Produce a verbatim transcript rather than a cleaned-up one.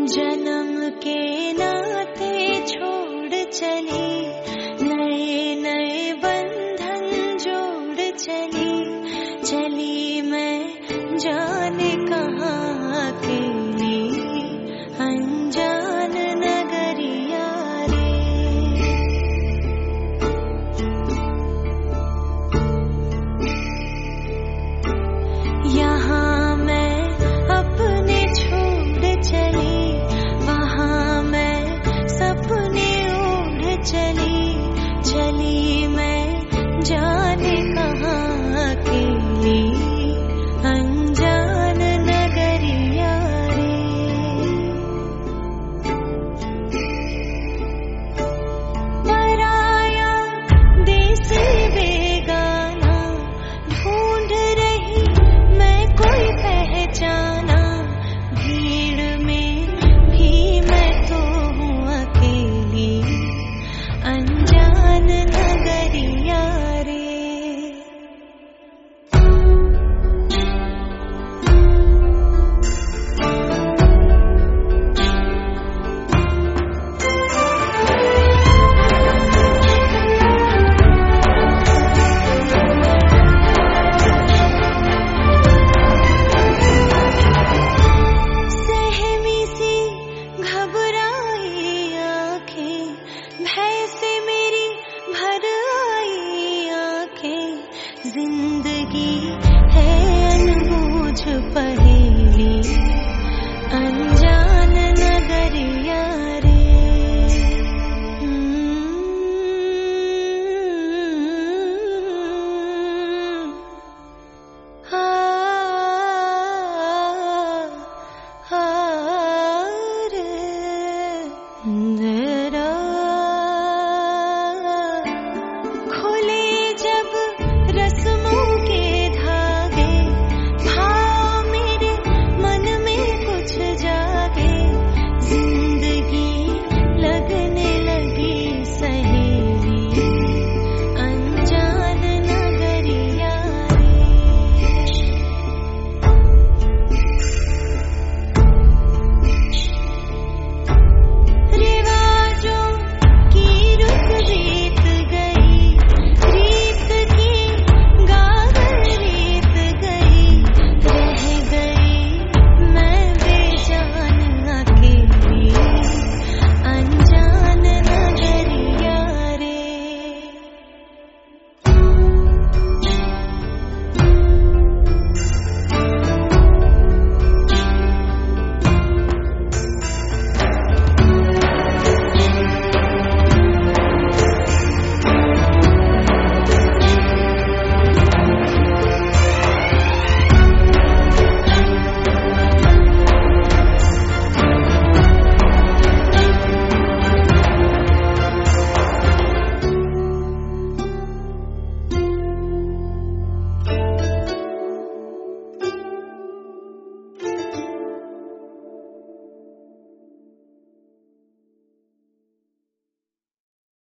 जन्म के नाते छोड़ चली, नए नए बंधन जोड़ चली, चली मैं जाने कहाँ अकेली, अनजान नगरिया रे। यहाँ मैं अपने छोड़ चली, वहाँ मैं सपने ओढ़ चली, चली मैं जाने कहाँ अकेली, अनजान नगरिया रे। पराया देसी बेगाना ढूंढ रही मैं कोई पहचाना, भीड़ में भी मैं तो हूँ अकेली, अनजान नगरिया रे। सहमी सी घबराई आँखें, भय से मेरी भर आई आँखें, जिंदगी है अनबूझ पहेली।